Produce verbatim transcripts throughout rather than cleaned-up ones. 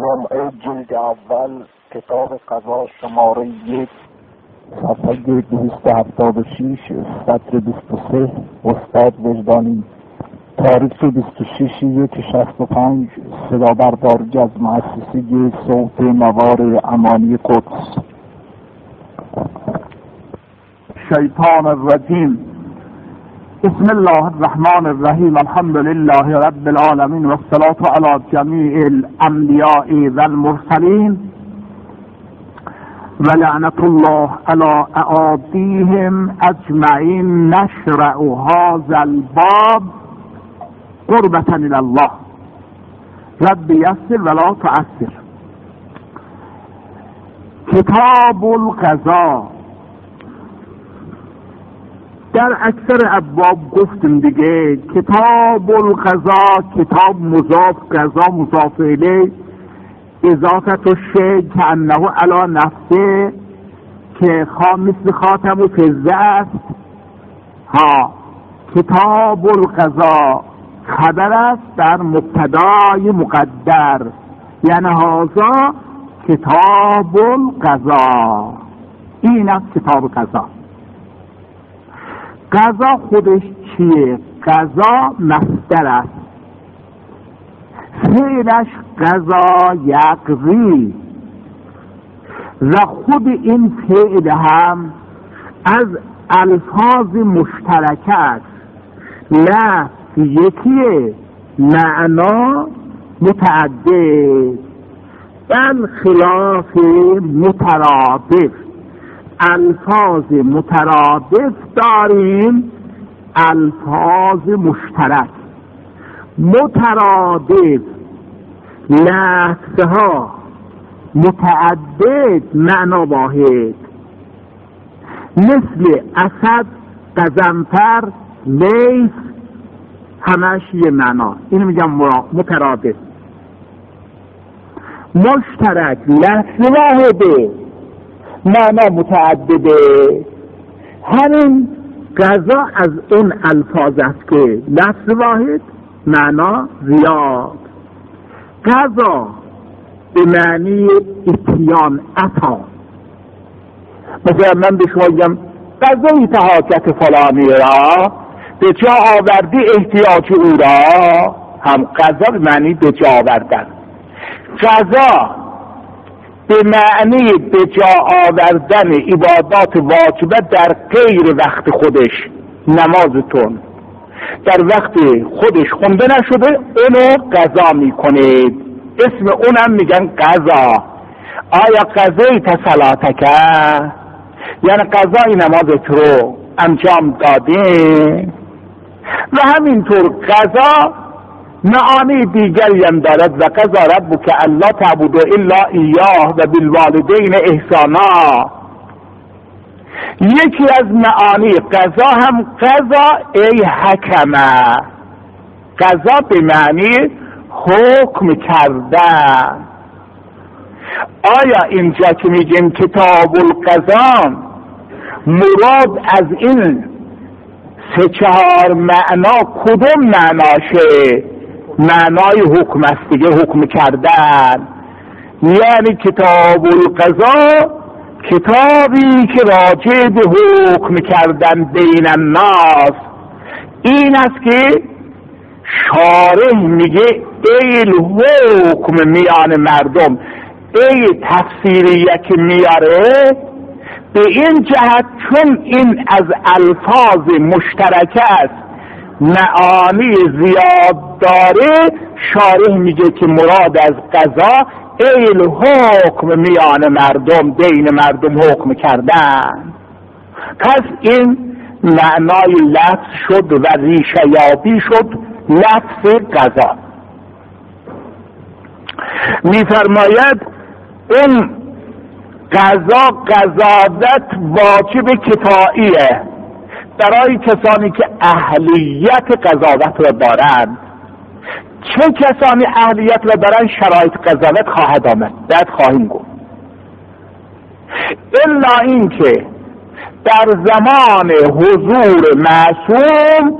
جمعه جلد اول کتاب قضا شماره یک صفحه دویست و هفتاد و شش سطر بیست و سه استاد وجدانی تاریخ بیست و شش یک شصت و پنج صدا برداری از مؤسسه صوت نوار امانی قدس. شیطان الرجیم. بسم الله الرحمن الرحیم. الحمد لله رب العالمین و الصلاة علی جمیع الانبیاء و المرسلین و لعنت الله علی اعادیهم اجمعین. نشرع هذا الباب قربة الی الله. رب یسر ولا تعسر. کتاب القضا. در اکثر ابواب گفتیم دیگه کتاب القضا، کتاب مضاف، قضا مضاف الیه، اضافت الشیء که انه علی نفسه که خام مثل خاتم و فضه است. ها کتاب القضا خبر است در مبتدای مقدر، یعنی هذا کتاب القضا. این است کتاب قضا. قضا خودش چیه؟ قضا مصدر است، فعلش قضا یقضی و خود این فعل هم از الفاظ مشترکه است. لفظ یکیه، معنا متعدد، بل خلاف مترادف. الفاظ مترادف داریم، الفاظ مشترک. مترادف لفظها، متعدد معنا واحد، مثل اسد، قزنفر، لیث، همش یه معنا. اینو میگم مترادف. مشترک لفظ واحده، معنا متعدده. همین قضا از اون الفاظ است که لفظ واحد معنا زیاد. قضا به معنی اتیان، عطا. مثلا من به شما بگم قضایی حاجت فلانی را، به جا آوردی احتیاج او را، هم قضا به معنی به جا آوردن. قضا به معنی به جا آوردن عبادات واجبه در غیر وقت خودش. نمازتون در وقت خودش خونده نشده، اونو قضا میکنید، اسم اونم میگن قضا. آیا قضایت صلاتک، یعنی قضای نمازت رو انجام دادین. و همینطور قضا معانی دیگری هم دارد. و قضا ربک الا تعبدوا الا ایاه و بالوالدین احسانا. یکی از معانی قضا هم قضا ای حکمه، قضا به معنی حکم کردن. آیا اینجا که میگیم کتاب القضا، مراد از این سه چهار معنا کدوم معناشه؟ معنای حکم است دیگه، حکم کردن. یعنی کتاب القضا کتابی که راجع به حکم کردن بین الناس. این است که شارح میگه ای الحکم میان مردم. ای تفسیریه که میاره به این جهت چون این از الفاظ مشترک است، معانی زیاد داره، شارح میگه که مراد از قضا ای الحکم میان مردم، بین مردم حکم کردن. پس این معنای لفظ شد و ریشه یابی شد لفظ قضا. میفرماید اون قضا، قضاوت واجب کفاییه برای کسانی که اهلیت قضاوت را دارند. چه کسانی اهلیت را دارند؟ شرایط قضاوت خواهد آمد، بعد خواهیم گفت. الا این که در زمان حضور معصوم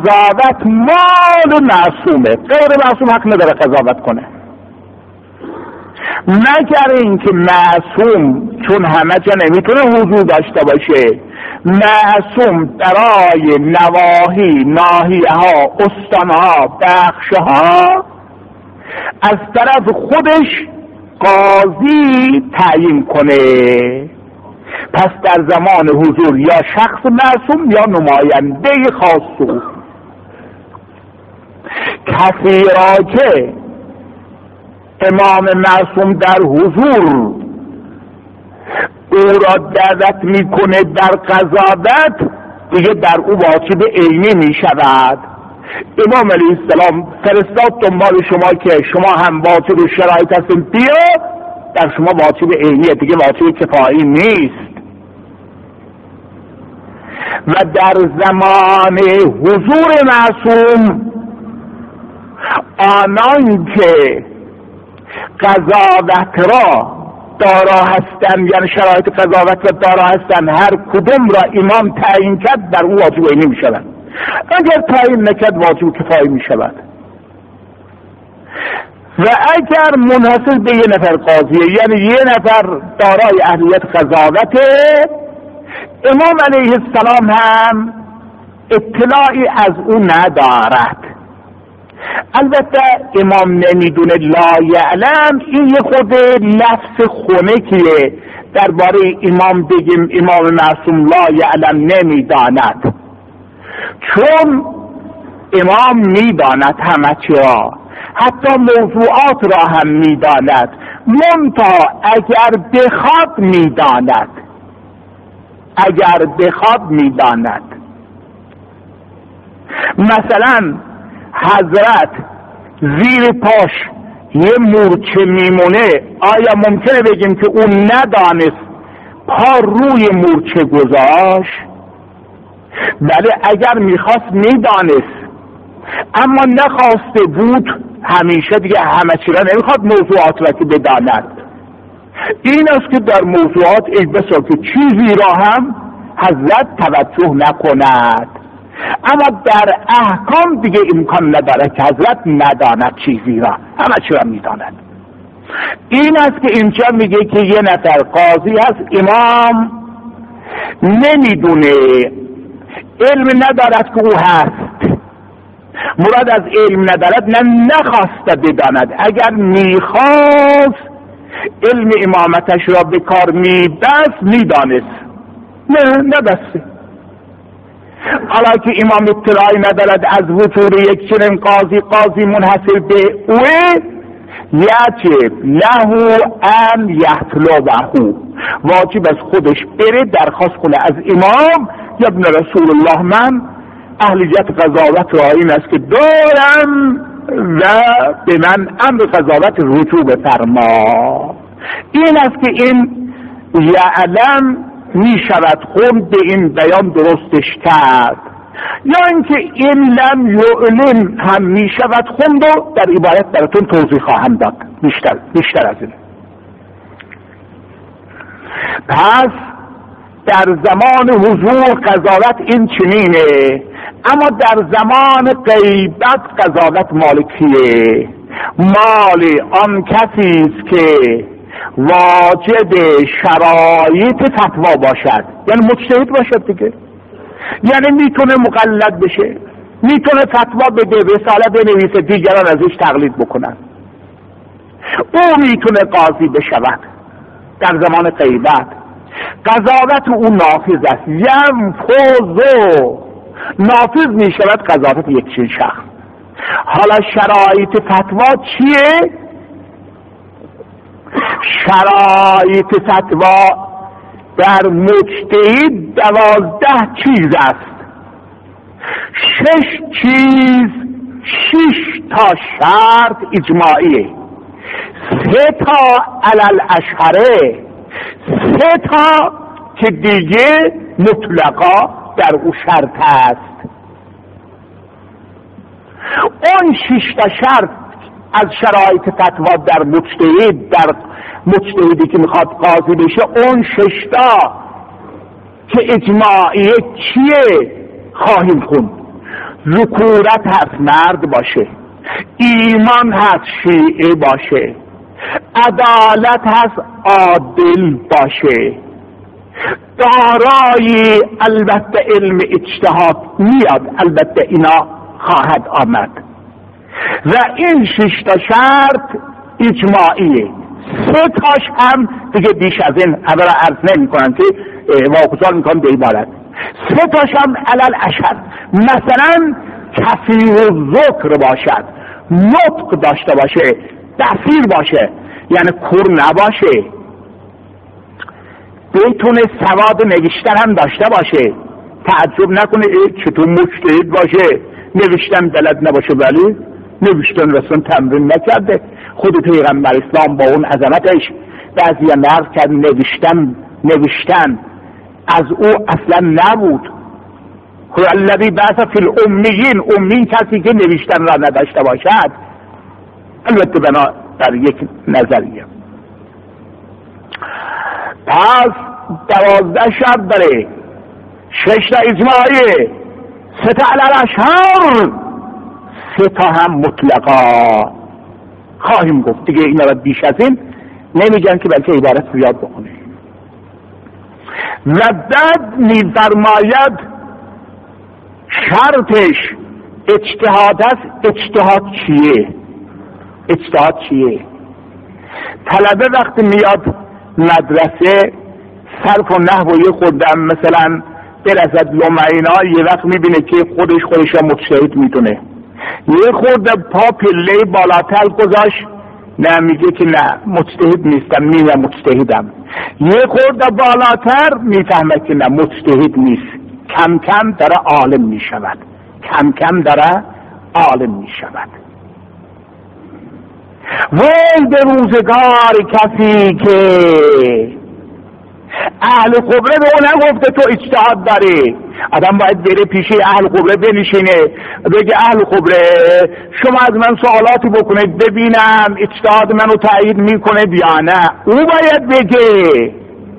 قضاوت مال معصومه، غیر معصوم حق نداره قضاوت کنه. مگر اینکه معصوم، چون همه جا نمیتونه حضور داشته باشه، معصوم برای نواحی، ناحیه ها، استان ها، بخش ها از طرف خودش قاضی تعیین کنه. پس در زمان حضور یا شخص معصوم یا نماینده خاص او. کسی را که امام معصوم در حضور او را دعوت میکنه در قضاوت، دیگه در او واجب عینی میشود. امام علیه السلام فرستاد دنبال شما که شما هم واجب و شرایط هستین، بیا، در شما واجب عینیه، دیگه واجب کفایی نیست. و در زمان حضور معصوم آنان که قضاوت را دارا هستند، یعنی شرایط قضاوت را دارا هستند، هر کدوم را امام تعیین کرد در او واجب عینی می شود. اگر تعیین نکرد واجب کفایی می شود. و اگر منحصر به یه نفر قاضیه، یعنی یه نفر دارای اهلیت قضاوته، امام علیه السلام هم اطلاعی از او ندارد. البته امام نمیدونه، لا یعلم، این یه خود لفظ خنکیه درباره امام بگیم امام معصوم لا یعلم نمیداند، چون امام میداند همه چی را، حتی موضوعات را هم میداند، منتها اگر بخواد میداند، اگر بخواد میداند. مثلا حضرت زیر پاش یه مورچه میمونه، آیا ممکنه بگیم که اون ندانست پا روی مورچه گذاشت؟ بله اگر میخواست میدانست، اما نخواسته بود. همیشه دیگه همه چی را نمیخواد موضوعات را که بداند. این است که در موضوعات ای بسا که چیزی را هم حضرت توجه نکند، اما در احکام دیگه امکان نداره که حضرت نداند چیزی را، همه چی را میداند. این است که اینجا میگه که یه نفر قاضی هست، امام نمیدونه، علم ندارد که او هست. مراد از علم ندارد نه نخواسته بداند، اگر میخواست علم امامتش را به کار میبست میدانست، نه نبسته. حالا که امام اطلاعی ندارد از وجود یک چنین قاضی، قاضی منحصر به اوه، یجب له ان یطلبه، واجب از خودش بره درخواست کنه از امام، یا ابن رسول الله من اهلیت قضاوت را این است که دارم و به من امر قضاوت رجوع بفرما. این است که این یعلم می شود خوند، به این بیان درستش کرد، یا اینکه این لم یعلم هم می شود خوند و در عبارت براتون توضیح خواهم داد بیشتر, بیشتر از این. پس در زمان حضور قضاوت این چنینه، اما در زمان غیبت قضاوت مال کیه؟ مال آن کسی است که واجب شرایط فتوا باشد، یعنی مجتهد باشد دیگه، یعنی میتونه مقلد بشه، میتونه فتوا بده، رساله بنویسه، دیگران ازش تقلید بکنن، او میتونه قاضی بشود. در زمان غیبت قضاوت او نافذ است، ینفذ، نافذ میشود قضاوت یک چنین شخص. حالا شرایط فتوا چیه؟ شرایط فتوا در مجتهد دوازده چیز است، شش چیز، شش تا شرط اجماعیه، سه تا علل اشهره، سه تا که دیگه مطلقا در او شرط است. اون شش تا شرط از شرایط فتوا در مجتهد، در مجتهدی که میخواد قاضی بشه، اون شش تا که اجماعیه چیه خواهیم خوند؟ ذکورت هست، مرد باشه، ایمان هست، شیعه باشه، عدالت هست عادل باشه، دارای البته علم اجتهاد میاد، البته اینا خواهد آمد. و این شش تا شرط اجماعیه. سه تاش هم دیگه بیش از این اولا عرض نمی کنن که واگذار میکنم به عبارت. سه تاش هم علل اشد، مثلا کثیر الذکر باشد، نطق داشته باشه، بصیر باشه، یعنی کور نباشه، بتونه سواد نوشتن هم داشته باشه، تعجب نکنه چطور مجتهد باشه نوشتن بلد نباشه، ولی نوشتن رسون تمرین نکرده. خود پیغمبر اسلام با اون عظمتش بعضی نقل کرد نوشتن نوشتن از او اصلا نبود. هو الذی بعث فی الامیین، امی کسی که نوشتن را نداشته باشد. البته بنا در یک نظریه. پس دوازده شرط داره، شش تا اجماعیه، سه تا علی الاشهر، سه تا هم مطلقا. خواهیم گفت دیگه اینا را بیش از این نمیگن که بلکه عبارت زیاد بکنه. و بعد میفرماید شرطش اجتهاد است. اجتهاد چیه؟ اجتهاد چیه؟ طلبه وقتی میاد مدرسه صرف و نحو و یه خوردم مثلا برزد لمعینا، یه وقت میبینه که خودش خودش را مجتهد میدونه، یه خورده پا پله بالاتر گذاشت، نه میگه که نه مجتهد نیستم، میگه مجتهدم. یه خورده بالاتر میفهمه که نه مجتهد نیست، کم کم داره عالم میشود، کم کم داره عالم میشود. وای به روزگار کسی که اهل خبره به اون نگفته تو اجتهاد داری. آدم باید بره پیش اهل خبره بنشینه بگه اهل خبره شما از من سوالاتی بکنید ببینم اجتهاد منو تایید میکنه یا نه. او باید بگه.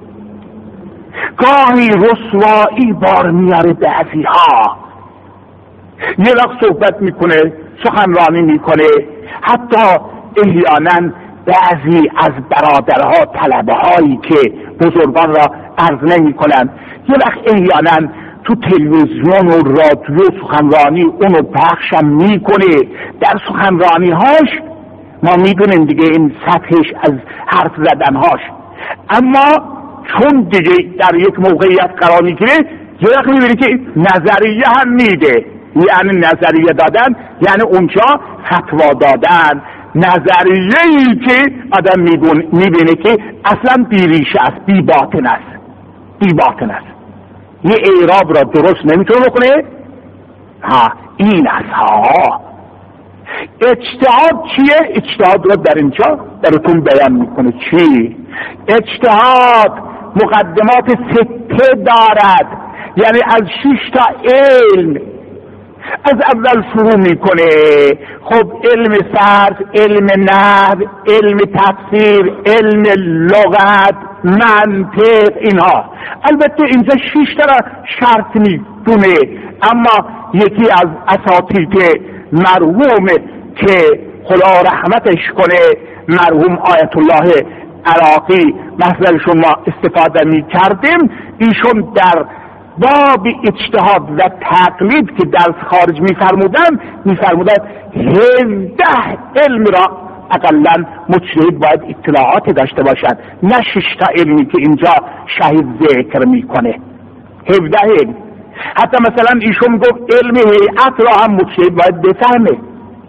گاهی رسوایی بار میاره بعضی ها، یه وقت صحبت میکنه، سخنرانی میکنه، حتی احیانا بعضی از برادرها طلبه هایی که بزرگان را عرض نمی کنن، یه وقت احیانا تو تلویزیون و رادیو سخنرانی اونو پخشم میکنه. در سخنرانی هاش ما میدونیم دیگه این سطحش از حرف زدن هاش، اما چون دیگه در یک موقعیت قرار میگیره یه وقت میبینی که نظریه هم میده. یعنی نظریه دادن یعنی اونجا فتوا دادن، نظریه‌ای که آدم میبینه که اصلا بی ریشه است، بی باطن است، بی باطن است، یه اعراب را درست نمیتونه بکنه. ها این است. ها اجتهاد چیه؟ اجتهاد را در اینجا براتون بیان میکنه. چی؟ اجتهاد مقدمات سته دارد، یعنی از شش تا علم از اول شروع میکنه. خب علم صرف، علم نحو، علم تفسیر، علم لغت، منطق، اینها. البته اینجا شش تا شرط میدونه، اما یکی از اساتید مرحوم که خدا رحمتش کنه، مرحوم آیت الله عراقی مثل شما استفاده میکردیم، ایشون در باب اجتهاد و تقلید که درس خارج میفرمودن میفرمودن هفده علم را اقلا مجتهد باید اطلاعات داشته باشد، نه شش تا علمی که اینجا شهید ذکر میکنه. هفده علم. حتی مثلا ایشون گفت علم هیئت را هم مجتهد باید بفهمه.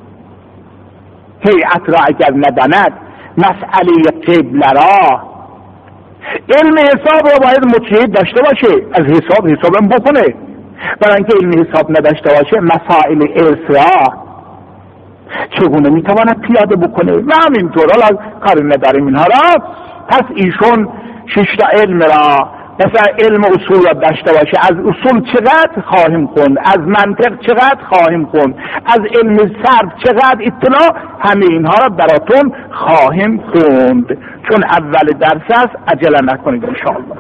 هیئت را اگر نداند مسئله قبله را، علم حساب را باید مجتهد داشته باشه، از حساب حسابم بکنه. برای اینکه علم حساب نداشته باشه مسائل ارث را چگونه میتواند پیاده بکنه و همینطور. حالا کاری نداریم اینها را. پس ایشون شش تا علم را، مثلا علم اصول را داشته باشه، از اصول چقدر خواهیم خوند، از منطق چقدر خواهیم خوند، از علم صرف چقدر اطلاع، همه اینها را براتون خواهیم خوند. چون اول درس است عجله نکنید انشاءالله.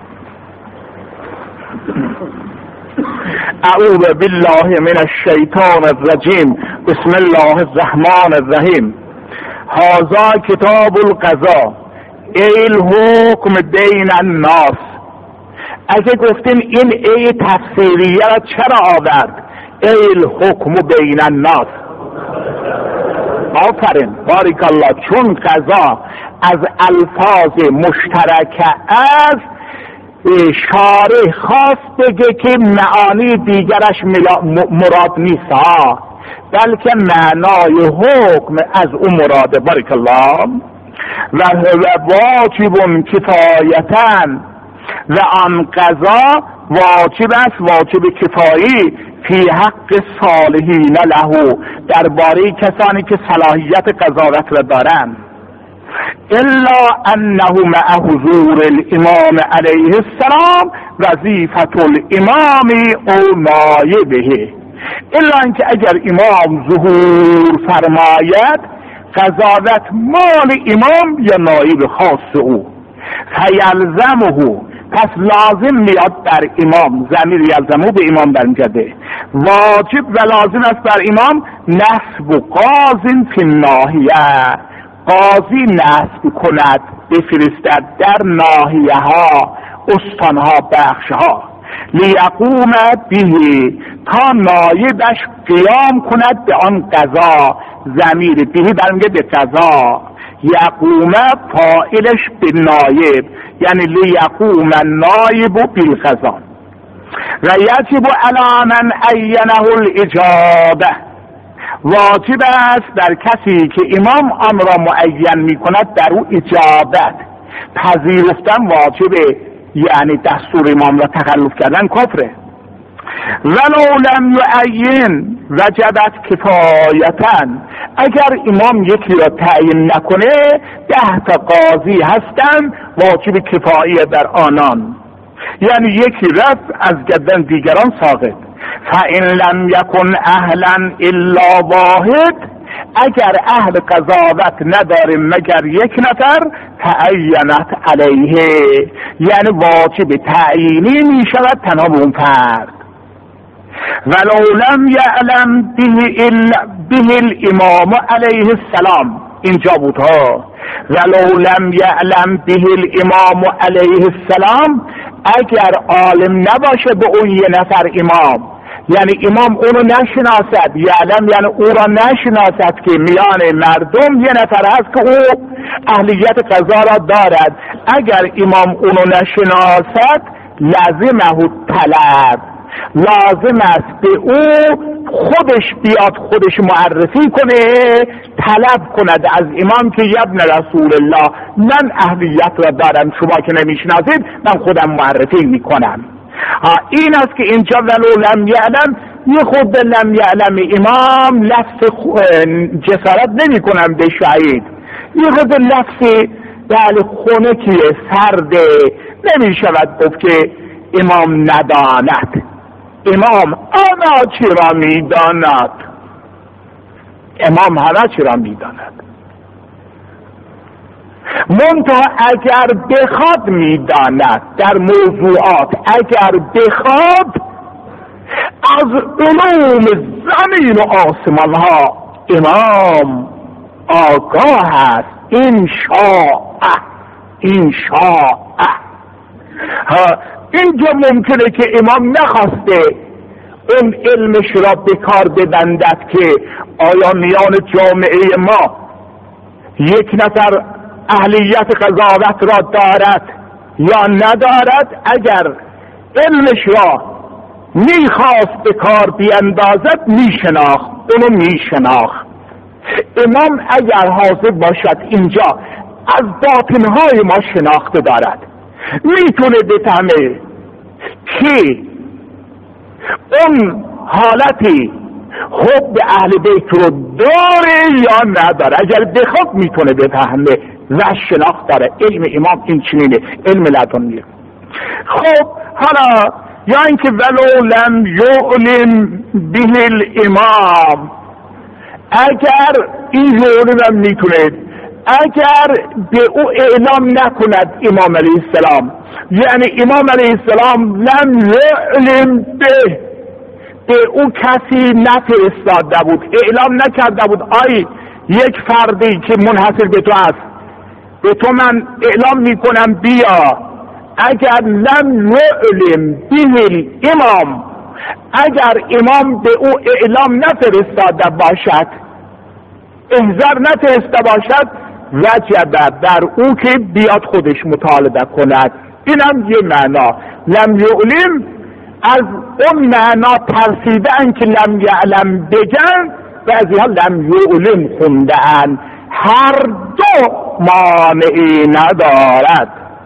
اعوذ بالله من الشیطان الرجیم. بسم الله الرحمن الرحیم. هذا کتاب القضا ای الحکم بین الناس. اگه گفتیم این ای تفسیریه را چرا آورد؟ ای الحکم بین الناس. آفرین، بارک الله. چون قضا از الفاظ مشترک است، شارع خواست بگه که معانی دیگرش مراد نیست ها، بلکه معنای حکم از اون مراده. بارک الله. و واجب کفایتاً، و آن قضا واجب است، واجب کفایی، فی حق صالحین له، درباره کسانی که صلاحیت قضاوت را دارند. الا انه مع حضور الامام علیه السلام وظیفة الامام او نایبه. الا اینکه اگر امام ظهور فرماید، قضاوت مال امام یا نایب خاص او. فیلزمه، پس لازم میاد بر امام، ضمیر یلزمو به امام برمیگرده. واجب و لازم است بر امام نصب قاضی فی الناحیه، قاضی نصب کند، بفرستد در ناحیه ها، استانها، بخش ها. لیقوم به، تا نایبش قیام کند به آن قضا. ضمیر به برمیگه به قضا. یقوم فاعلش به نایب، یعنی لیقوم النایب بالقضا. و یجب علی من عینه الاجابه، واجب است در کسی که امام آن را معین می کند در او اجابت، پذیرفتن واجبه، یعنی دستور امام را تخلف کردن کفره. ولو لم یعین وجبت کفایتاً، اگر امام یکی را تعیین نکنه، ده تا قاضی هستن، واجب کفایی در آنان، یعنی یکی رفت از گردن دیگران ساقط. فإن لم یکن اهلا الا واحد، اگر اهل قضاوت نداره مگر یک نفر، تعینت علیه، یعنی واجب تعیینی می شود تنها به اون فرد. ولو لم یعلم به, به الامام علیه السلام، اینجا بود ها. ولو لم یعلم به الامام علیه السلام، اگر عالم نباشه به اون یه نفر امام، یعنی امام اونو نشناسد، یعلم یعنی او را نشناسد که میان مردم یه نفر هست که او اهلیت قضا را دارد. اگر امام اونو نشناسد، لازمه طلب، لازم است به او خودش بیاد، خودش معرفی کنه، طلب کند از امام که ابن رسول الله، من اهلیت را دارم، شما که نمیشناسید من خودم معرفی میکنم. این است که اینجا ولو لم یعلم، یه خود لم یعلم امام لفظ جسارت نمی کنم به شهید، یه خود لفظ بله خونکیه، سرده، نمی شود گفت که امام نداند. امام آنا چرا میداند؟ امام همه چرا میداند، منتها اگر بخواد میداند. در موضوعات اگر بخواد، از علوم زمین و آسمان ها امام آگاه است. این شاء این شاء اینجا ممکنه که امام نخواسته اون علمش را به کار ببندد که آیا میان جامعه ما یک نفر اهلیت قضاوت را دارد یا ندارد. اگر علمش را میخواست به کار بیندازد، میشناخت، اونو میشناخت. امام اگر حاضر باشد اینجا از باطنهای ما شناخته دارد، میتونه بفهمه که اون حالتی حب اهل بیت رو داره یا نداره. اگر بخواد میتونه بفهمه و شناخت داره. علم امام این چنینه، علم لدنیه. خب حالا یا اینکه ولو لم یعلم به الامام، اگر این علم میتونه، اگر به او اعلام نکند امام علیه السلام، یعنی امام علیه السلام لم یعلم به، به او کسی نفرستاده بود، اعلام نکرده بود. آی یک فردی که منحصر به تو است، به تو من اعلام میکنم بیا، اگر لم یعلم به الامام، اگر امام به او اعلام نفرستاده باشد، انذار نفرسته باشد، وجب بر او که بیاد خودش مطالبه کند. اینم یه معنا. لم یعلم از اون معنا ترسیدن که لم یعلم بگن، بعضی ها لم یعلم خوندن. هر دو مانعی ندارد.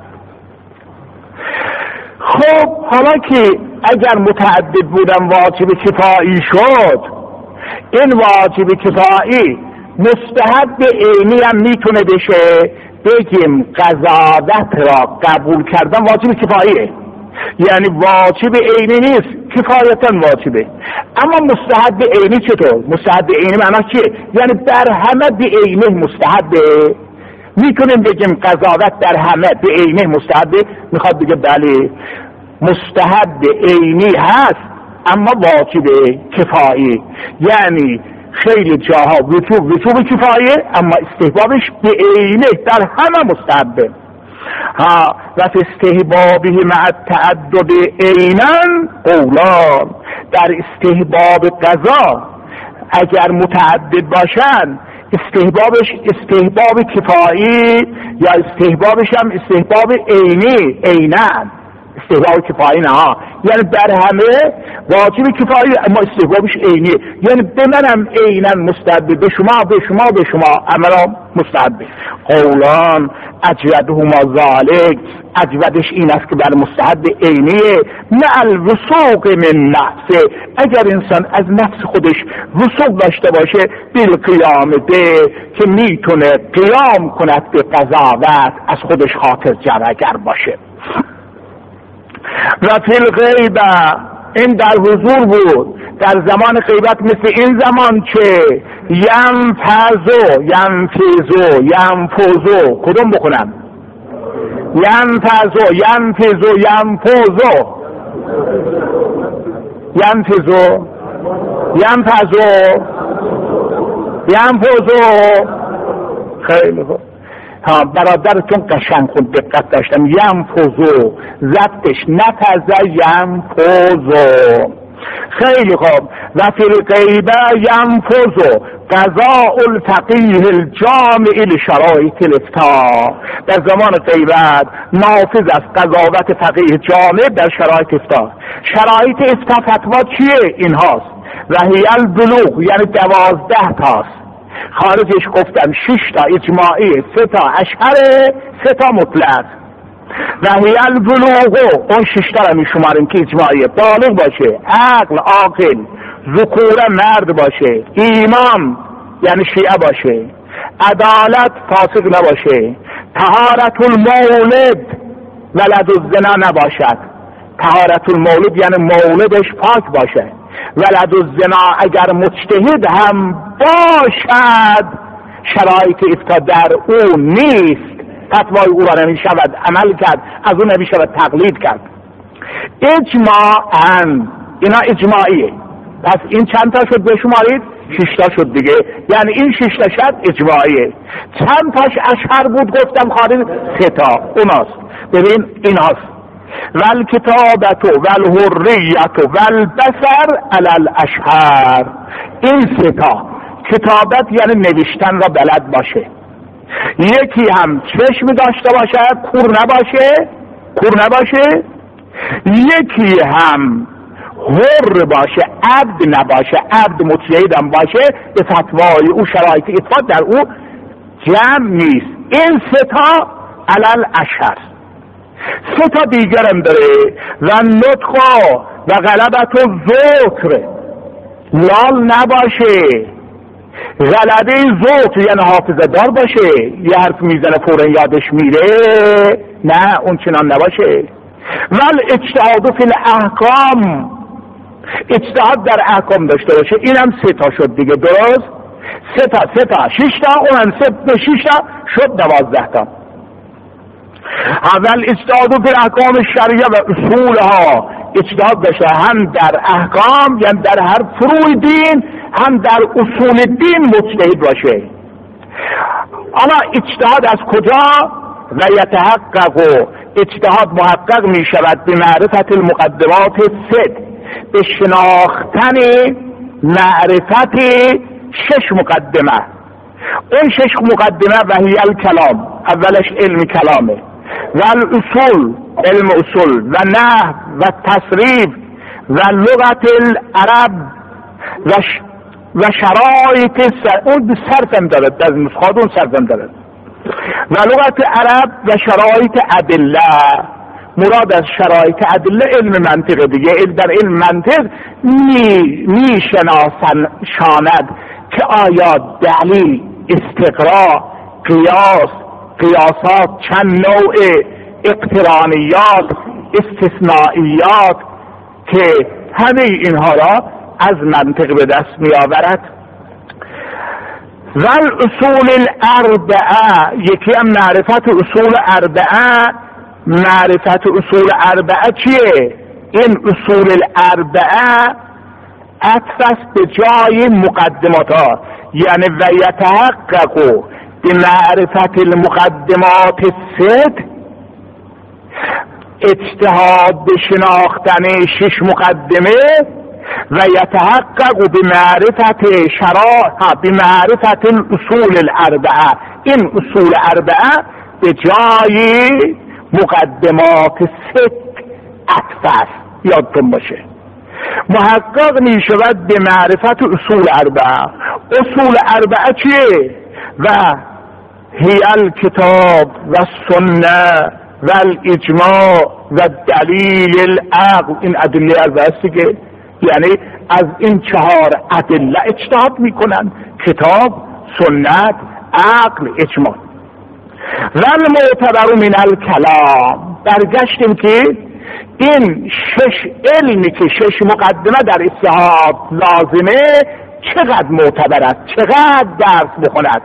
خب حالا که اگر متعدد بودن واجب کفایی شد، این واجب کفایی مستحب عینی هم میتونه بشه. بگیم قضاوت را قبول کردن واجب کفاییه، یعنی واجب عینی نیست، کفایتا واجبه. اما مستحب عینی چطور؟ مستحب عینی معنی چیه؟ یعنی در همه به عینه مستحبه. میتونیم بگیم قضاوت در همه به عینه مستحبه؟ میخواد بگه بله مستحب عینی هست اما واجب کفایی، یعنی خیلی جاها وجوب وجوب کفایه اما استحبابش به عینه در همه مستحبه. ها و فی استحبابه مع التعدد عینا قولان، در استحباب قضا اگر متعدد باشن استحبابش استحباب کفایی یا استحبابش هم استحباب عینی عینا، استحباب کفایی نه ها، یعنی در همه واجب کفایی اما استحبابش عینی، یعنی به منم عینا مستحب، به شما به شما به شما امرا مستحب. قولان اجودهما ذالک، اجودش این است که بر مستحب عینیه. نه الوثوق من نفسه، اگر انسان از نفس خودش وثوق داشته باشه بالقیام به، که میتونه قیام کند به قضاوت، از خودش خاطر جمعگر باشه. و فی الغیبه، این در حضور بود، در زمان غیبت مثل این زمان که ینفذو ینفذو ینفذو، کدوم بکنم؟ ینفذو ینفذو ینفذو ینفذو ینفذو ینفذو. خیلی خوب. ها برادرتون قشنگ خود دقت داشتم. ینفذو ضبطش نفذ ینفذو. خیلی خوب. و فی الغیبه ینفذو قضاء الفقیه الجامع لشرایط الافتاء، در زمان غیبت نافذ است قضاوت فقیه جامع در شرایط افتاء. شرایط افتاء فتوا چیه؟ این هاست. و هی البلوغ یعنی دوازده تاست، خارجش گفتم شش تا اجماعی، سه تا اشهره، سه تا مطلق. و هی البلوغ اون شش تا رو میشماریم که اجماعی، بالغ باشه، عقل عاقل، ذکور مرد باشه، ایمان یعنی شیعه باشه، عدالت فاسق نباشه، طهارت المولد ولد الزنا نباشد. طهارت المولد یعنی مولدش پاک باشه. ولد الزنا اگر مجتهد هم باشد شرایط افتاء در او نیست، فتوای او را نمی شود عمل کرد، از او نمی شود تقلید کرد. اجماعاً اینا اجماعیه. پس این چند تا شد بشمارید؟ شش تا شد دیگه، یعنی این شش تا شد اجماعیه. چند تاش اشهر بود گفتم خارج؟ سه تا اوناست. ببین این هاست. والکتابت والحریت والبصر علی الاشهر. این سه تا کتابت یعنی نوشتن را بلد باشه، یکی هم چشم داشته باشه، کور نباشه کور نباشه یکی هم حر باشه، عبد نباشه، عبد متعید هم باشه، به فتوای او شرایط اطاعت در او جمع نیست. این سه تا علی الاشهر. سه تا دیگر هم داره. و نطق و غلبت و ذکر، لال نباشه، غلبه ذکر یعنی حافظه دار باشه، یه حرف میزنه فورا یادش میره، نه اون چنان نباشه. ول اجتهاد فی الاحکام، اجتهاد در احکام داشته باشه. اینم سه تا شد دیگه، درست؟ سه تا سه تا شش تا، اونم سه تا شش تا شد دوازده تا. اول اجتهاد در احکام شریعه و اصولها، اجتهاد داشته هم در احکام یعنی در هر فروع دین، هم در اصول دین مجتهد باشه. حالا اجتهاد از کجا؟ و یتحقق، اجتهاد محقق می شود به معرفت المقدمات ست، به شناختن معرفت شش مقدمه. اون شش مقدمه و هی الکلام، اولش علم کلامه، و الاصول علم اصول، و نحو و تصریف و لغت العرب و ش... و شرایط سر... اون صرفم دارد، در نسخات اون صرفم دارد، و لغت عرب و شرایط ادله. مراد از شرایط ادله علم منطق دیگه. در علم منطق می, می شناسن شاند که آیا دلیل، استقراء، قیاس، قیاسات، چند نوع، اقترانیات، استثنائیات، که همه اینها را از منطق به دست می آورد. و الاصول الاربعه، یکی هم معرفت اصول اربعه. معرفت اصول اربعه چیه؟ این اصول الاربعه عطف است به جای مقدمات ها، یعنی و یتحقق به معرفت المقدمات ست، اجتهاد به شناختن شش مقدمه، و یتحقق به معرفت شرائع به معرفت الاصول الاربعه. این اصول اربعه به جای مقدمات ست عطف است، یادتون باشه. محقق می شود به معرفت اصول اربعه. اصول اربعه چیه؟ و هی الکتاب و سنه و الاجماع و دلیل العقل. این ادله اربعه است که یعنی از این چهار ادله اجتهاد میکنن: کتاب، سنت، عقل، اجماع. و المعتبر من الکلام، برگشتیم که این شش علمی که شش مقدمه در اجتهاد لازمه چقدر معتبر است، چقدر درس بخوند.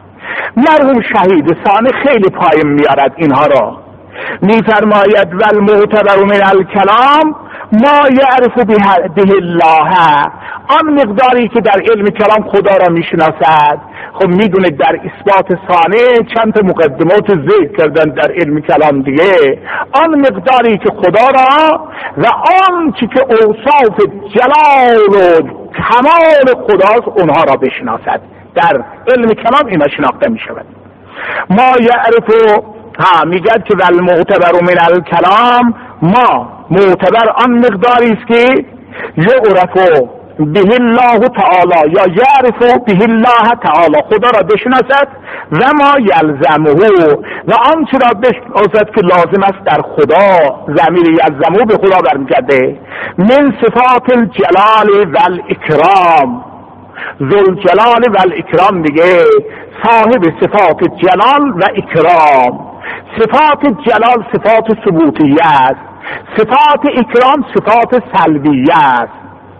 مرحوم شهید ثانی خیلی پایم میارد اینها را، میفرماید و المعتبر من الکلام ما یعرف به الله، آن مقداری که در علم کلام خدا را میشناسد. خب میدونه در اثبات ثانی چند تا مقدمات ذکر کردن در علم کلام دیگه. آن مقداری که خدا را و آن چی که اوصاف جلال و کمال خداست اونها را بشناسد. در علم کلام اینا شناخته میشود. ما یعرف، ها میگد که ول معتبر من الکلام، ما معتبر آن مقداری است که یعرف به الله تعالی یا یعرف به الله تعالی، خدا را بشناسد، و ما یلزمه و آنچه را بشناسد که لازم است در خدا. ضمیر یلزمه به خدا برمیگرده. من صفات الجلال و الاکرام، ذوالجلال و الاکرام دیگه صاحب صفات جلال و اکرام. صفات جلال صفات ثبوتیه است، صفات اکرام صفات سلبیه است.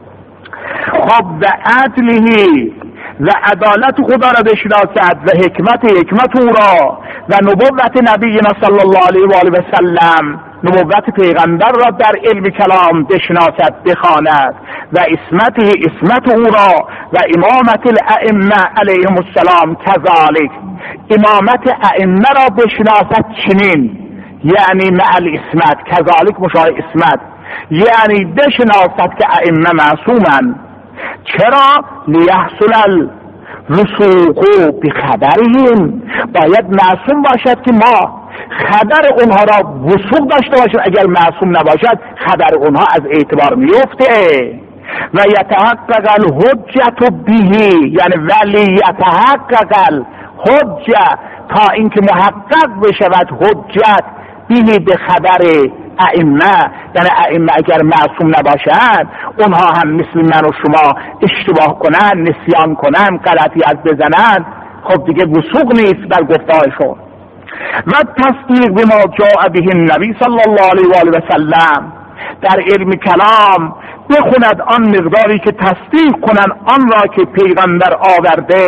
خب و عدله و عدالت خدا را بشناسد و حکمت حکمت او را و نبوت نبینا صلی الله علیه و آله و سلم، نبوت پیغمبر را در علم کلام بشناسد بخواند، و اسمت اسمت او را و امامت الائمه علیهم السلام کذالک، امامت ائمه را بشناسد چنین، یعنی مع الاسمت، کذالک مشابه اسمت، یعنی بشناسد که ائمه معصومن. چرا؟ لیحصل الرسوخ بخبرهم، باید معصوم باشد که ما خبر اونها را وثوق داشته باشیم. اگر معصوم نباشد خبر اونها از اعتبار میفته. و یتحقق الحجت به، یعنی ولی یتحقق الحجت، تا اینکه محقق بشود حجت به به خبر ائمه، یعنی ائمه اگر معصوم نباشند اونها هم مثل من و شما اشتباه کنن، نسیان کنن، غلطی از بزنن، خب دیگه وثوق نیست بر گفتارشون. و تصدیق به ما جاء به النبی صلی الله علیه و آله و سلم، در علم کلام بخوند آن مقداری که تصدیق کنن آن را که پیغمبر آورده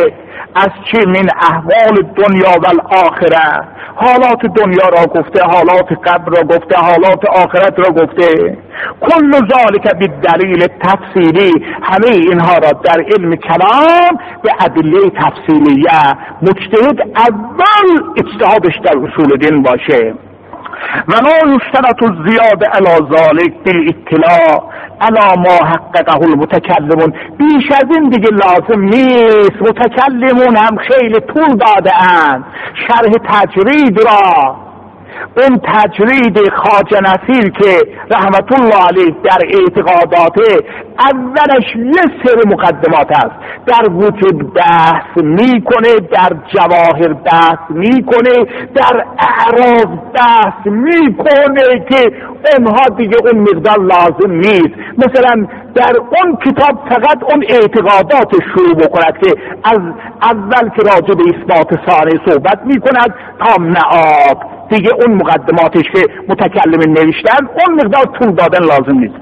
از چی؟ من احوال دنیا و الاخره، حالات دنیا را گفته، حالات قبر را گفته، حالات آخرت را گفته. کل ذالک بالدلیل تفصیلی، همه اینها را در علم کلام به ادله تفصیلیه. مجتهد اول اجتهادش در اصول دین باشه. و لا یشترط الزیاده علی ذلک بالاطلاع علی ما حققه المتکلمون. بیش از این دیگه لازم نیست. متکلمون هم خیلی طول داده اند شرح تجرید را. اون تجرید خواجه نصیر که رحمت الله علیه در اعتقادات اولش یه سری مقدمات است، در وجود بحث میکنه، در جواهر بحث میکنه، در اعراض بحث میکنه که اونها دیگه اون مقدار لازم نیست. مثلا در اون کتاب فقط اون اعتقادات شروع بکند که از اول که راجع به اثبات ثانی صحبت میکند تا معاد، دیگه اون مقدماتش که متکلمین نوشتن اون مقدار طول دادن لازم نیست.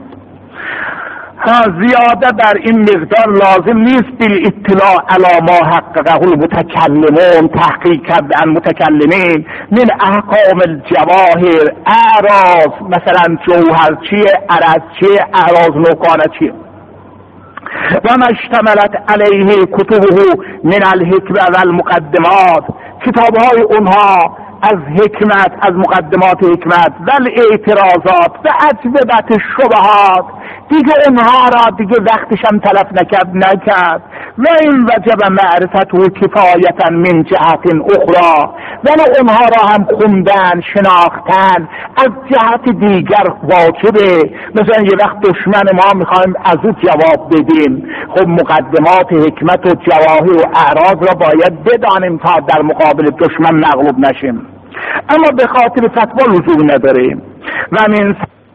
ها زیاده بر این مقدار لازم نیست. بالاطلاع علی ما حققه المتکلمون، تحقیق کردن متکلمین من احکام الجواهر، اعراض، مثلا جوهر چیه، عرض چیه، اعراض نوکانه چیه. و ما اشتملت علیه کتبه من الحکمه و المقدمات، کتابهای اونها از حکمت، از مقدمات حکمت و اعتراضات و اجوبت شبهات، دیگه اونها را دیگه وقتش هم تلف نکرد نکرد. و این وجب معرفته کفایتا من جهت اخرى، ولی اونها را هم خوندن، شناختن از جهت دیگر واجبه. مثلا یه وقت دشمن ما میخوایم از او جواب بدیم، خب مقدمات حکمت و جواهر و اعراض را باید بدانیم تا در مقابل دشمن مغلوب نشیم. اما به خاطر فتوا لزوم نداریم. و من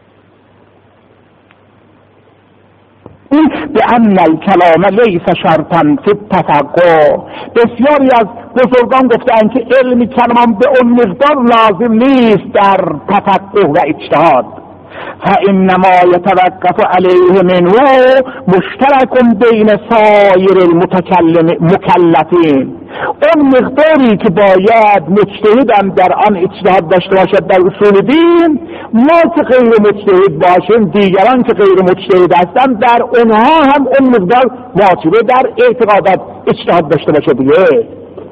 به ان الکلام لیس شرطا فی التفقه، بسیاری از بزرگان گفتند که علم کلام به اون مقدار لازم نیست در تفقه و اجتهاد. فانما يتوقف عليه منه مشترك بین سایر المکلفین، اون مقداری که باید مجتهدم در آن اجتهاد داشته باشد در اصول دین، ما که غیر مجتهد باشیم، دیگران که غیر مجتهد هستن، در اونها هم اون مقدار واجبه در اعتقادات اجتهاد داشته باشه دیگه.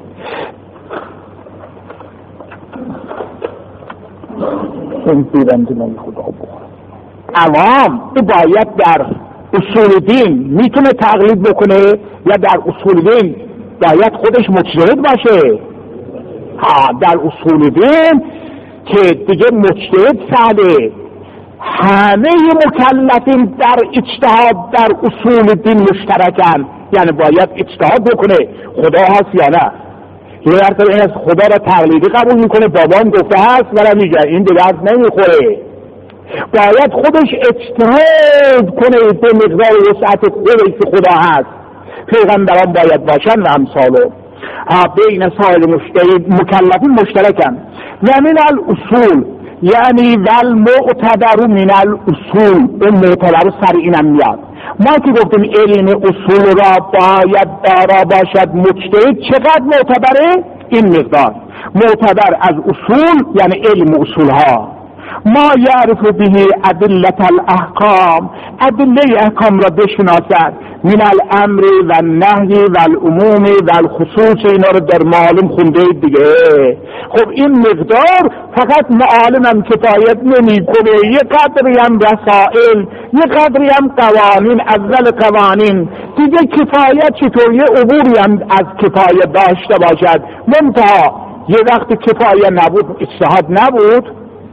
این بیرنده نمی خدا بخور عوام باید در اصول دین میتونه تقلید بکنه یا در اصول دین باید خودش مجتهد باشه؟ ها در اصول دین که دیگه مجتهد سهله، همه مکلفین در اجتهاد در اصول دین مشترکن، یعنی باید اجتهاد بکنه خدا هست یا نه. یه مرتبه این از خدا را تقلیدی قبول میکنه، بابام گفته هست ولی میگه این دیگه از نمیخوره، باید خودش اجتهاد کنه به مقدار وسعت خودش که خدا هست. پیغمبران باید باشن و امثالو. بین سایر مکلفین مشترکن. و من الاصول یعنی والمعتبر من الاصول، اون معتبر سر اینم میاد. ما که گفتیم علم اصول را باید دارا باشد مجتهد، چقدر معتبره؟ این مقدار معتبر از اصول یعنی علم اصول ها. ما یعرف به ادلت الاحکام، ادله احکام را بشناسد، من الامر و النهی و العموم و الخصوص، اینا رو در معالم خونده دیگه. خب این مقدار فقط معالم هم کفایت نمی کنه، یه قدری هم رسائل، یه قدری هم قوانین، اول قوانین دیگه کفایت چطور یه عبوری هم از کفایت داشته باشد. منتها یه وقت کفایت نبود اجتهاد نبود،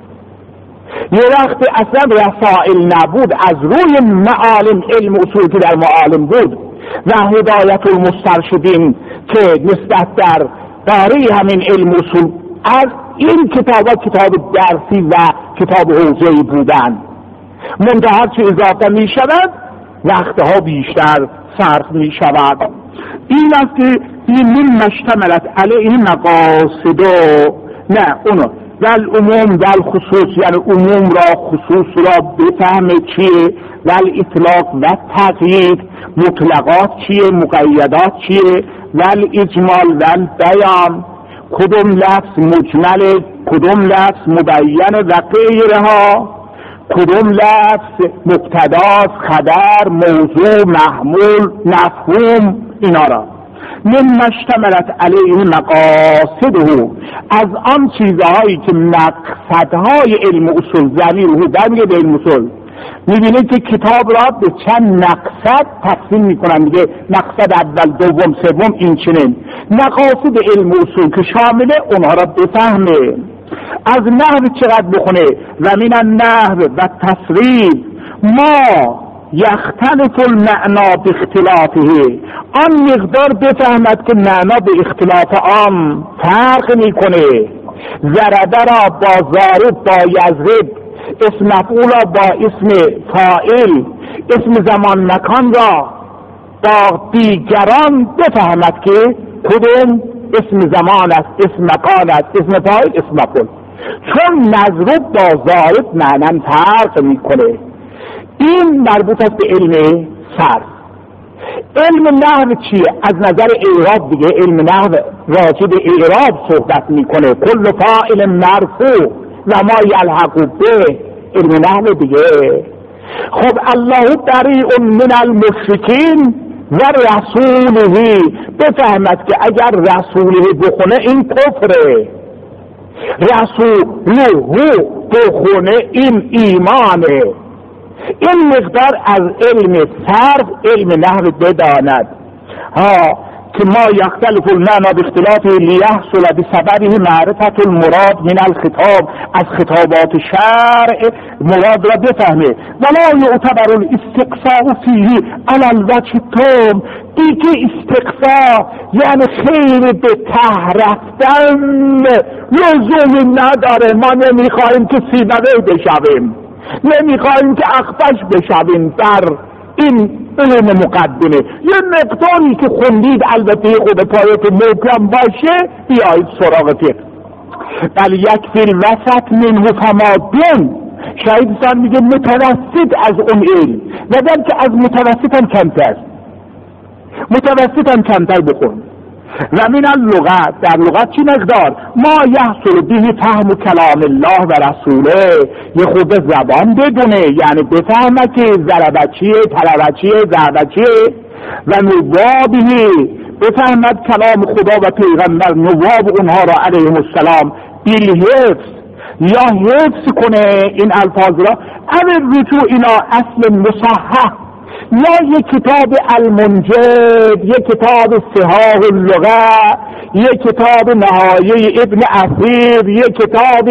یه وقت اصلا رسائل نبود، از روی معالم علم اصول که در معالم بود و هدایت المسترشدین که نسبت در داری همین علم اصول از این کتابات کتاب درسی و کتاب حوزه‌ای بودن. منتها چه اضافه می شود وقتها بیشتر صرف می شود. این است که این من مشتملت علیه این مقاصد نه اونو ول عموم ول خصوص، یعنی عموم را خصوص را بفهمه چیه، ول اطلاق و تقیید، مطلقات چیه، مقیدات چیه، و الاجمال و البیان، کدوم لفظ مجمل، کدوم لفظ مبین و غیرها، کدوم لفظ مبتداست، خبر، موضوع، محمول، مفهوم، اینا را مما اشتملت علیه مقاصده، از آن چیزهایی که مقصدهای علم اصول ضمیر رو برمیگه به علم اصول. میبینید که کتاب را به چند مقصد تقسیم میکنن، میگه مقصد اول، دوم، سوم، این چنین. مقاصد علم اصول که شامله اونها را بفهمه. از نحو چقدر بخونه؟ و من النحو و تصریف ما یختلف المعنا باختلافه، آن مقدار بفهمد که معنا به اختلاف آن فرق میکنه. ضربه را با ضارب، با یضرب، اسم مفعول را با اسم فاعل، اسم زمان مکان را با دیگران بفهمد که کدوم اسم زمان است، اسم مکان است، اسم فاعل، اسم مفعول. چون مضروب با ضارب معنی فرق میکنه. این مربوط است به علم صرف. علم نحو چیه؟ از نظر اعراب دیگه علم نحو راجع به اعراب صحبت میکنه. کل فاعل مرفوع و ما یلحق به، علم نحو دیگه. خب الله بریء من المشرکین و رسوله، بفهمد که اگر رسوله بخونه این کفره، رسوله بخونه این ایمانه. این مقدار از علم صرف علم نحو بداند ها که ما یختلف المعنی باختلافه لیحصل بسببه معرفت المراد من الخطاب، از خطابات شرع مراد را بفهمه. ولا یعتبر الاستقصاء فیه علی الوجه التام، دیگه استقصا یعنی خیر به ته رفتن لزومی نداره. ما نمیخواهیم که سیبوی بشویم، نمیخواهیم که اخفش بشویم در این علم مقدمه. یه مقداری که خوندید البته خود پایت محکم باشه بیایید سراغ فقه. بل یک فیل وسط منه فمادون، شاید سان میگه متوسط از اون علم، و بلکه از متوسط هم کمتر، متوسط هم کمتر بخون. و من اللغت، در لغت چی مقدار؟ ما یحصل به فهم کلام الله و رسوله، یه خود زبان بدونه، یعنی بفهمه که ضربه چیه، طلبه چیه، ضربه چیه. و نوابه، بفهمد کلام خدا و پیغمبر، نواب اونها را علیهم السلام بالحفظ، یا حفظ کنه این الفاظ را. اول رجوع اینا اصل مصحح، یا یک کتاب المنجد، یک کتاب صحاح اللغه، یک کتاب نهایه ابن اثیر، یک کتاب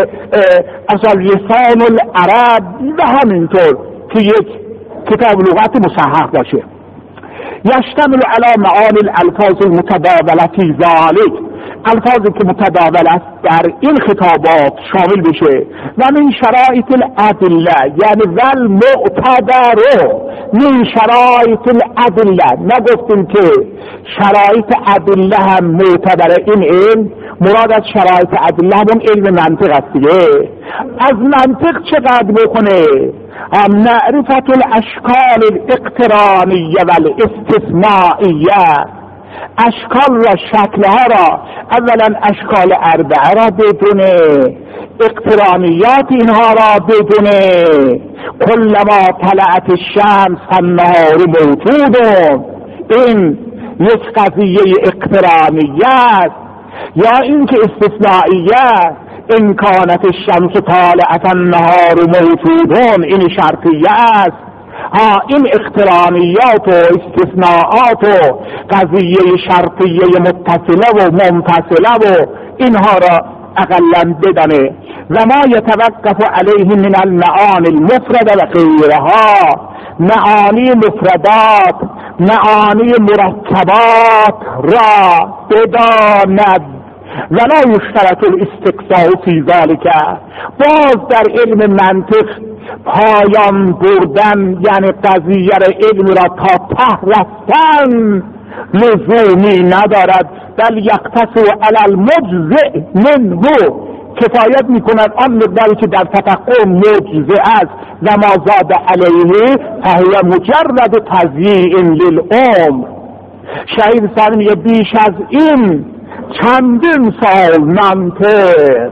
اصل لسان العرب، و همینطور که یک کتاب لغت مصحح باشه. یشتمل علی معانی الالفاظ المتداوله فی ذلک، الفاظی که متداول است در این خطابات شامل بشه. و من شرایط الادله، یعنی ول معتبر من شرایط الادله، نگفتیم که شرایط ادله هم معتبر این علم، مراد از شرایط ادله همون علم منطق است دیگه. از منطق چقدر بکنه؟ معرفت الاشکال الاقترانیه و الاستثنائیه، اشکال را، شکلها را، اولا اشکال اربعه را بدونه، اقترانیات اینها را بدونه. کلما طلعت الشمس فالنهار موجود، این یک قضیه اقترانیه است. یا اینکه استثنائیه، ان کانت الشمس طالعة النهار موجودون، این شرطیه است. ها این اقترانیات و استثناءات و قضیه شرطیه متصله و منفصله و اینها را اقلا بدانه. و ما یتوقف علیه من المعانی المفرده و غیرها، معانی مفردات، معانی مرکبات را بداند. ولا یشترط الاستقصاء فی ذلک، باز در علم منطق پایان بردن یعنی قضیه علم را تا ته رفتن لزومی ندارد. بل یقتصر علی المجزئ منه، کفایت میکند آن مقداری که در تفقه مجزئ است. و ما زاد علیه فهو مجرد تضییع للعمر، شهید سعدی میگه بیش از این چندین سال منطق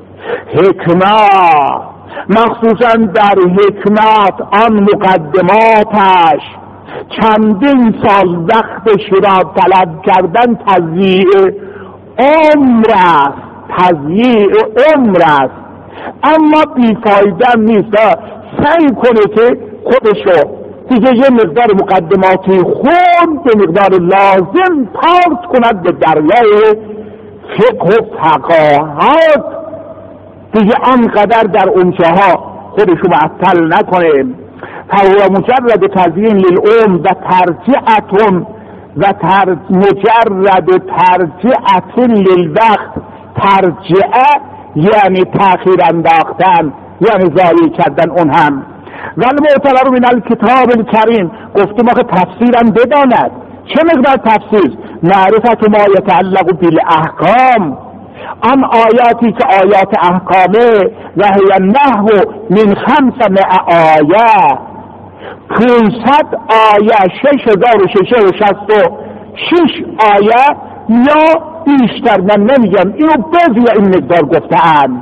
حکمت، مخصوصا در حکمت آن مقدماتش چندین سال وقتش را طلب کردن تضییع عمر است، تضییع عمر است. اما بیفایده نیست. سعی کنه که خودشو دیگه یه مقدار مقدماتی خود به مقدار لازم پارت کند به دریای فقه و فقاهت، دیگه آنقدر در اونجاها خودشو معطل نکنه. فهو مجرد تزیین للعمر و ترجعتون و تر مجرد ترجعت للوقت. ترجعه یعنی تأخیر انداختن، یعنی ضایع کردن اون هم. ولی معتبر من الکتاب الکریم، گفتیم آخه تفسیرم بداند. چه مقدار تفسیر؟ معرفت ما یتعلق بالاحکام، آن آیاتی که آیات احکامه، و هی نحو من خمسمائة آیه، پانصد آیه، شش هزار و ششصد و شصت و شش آیه یا بیشتر، من نمیگم اینو بز یا این مقدار گفتم،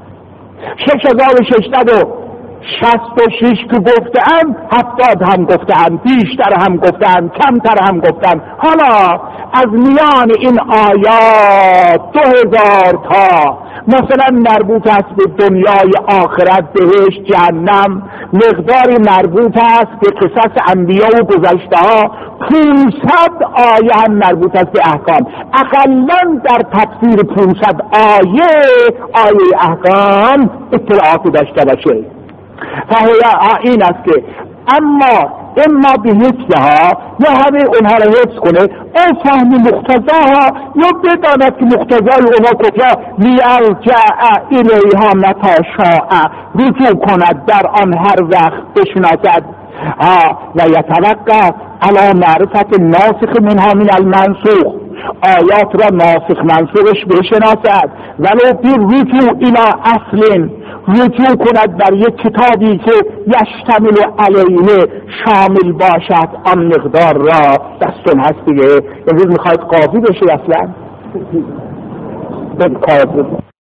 شش هزار و ششصد و شصت و شش که گفتم، هفتاد هم گفتم، بیشتر هم گفتم، کمتر هم گفتم. حالا از میان این آیات دو هزار تا مثلا مربوط است به دنیای آخرت، بهشت، جهنم، مقداری مربوط است به قصص انبیا و گذشته ها، پانصد آیه هم مربوط است به احکام. اقلاً در تفسیر پانصد آیه آیه احکام اطلاعات داشته باشه. فهیا این است که اما اما به حفظها، یا همه اونها را حفظ کنه، او فهم مقتضاها، یا بداند که مقتضای اونها کجا، لیرجع الیها متی شاء، رجوع کند در آن هر وقت بشناسد، و یتوقع علی معرفت ناسخ منها من المنسوخ، آیات را ناسخ منسوخش بشناسد، ولو بی رجوع الی اصل، رجوع کند بر یک کتابی که یشتمل علیه، شامل باشد آن مقدار را. دستون هست دیگه، امروز میخواید قاضی بشه اصلا؟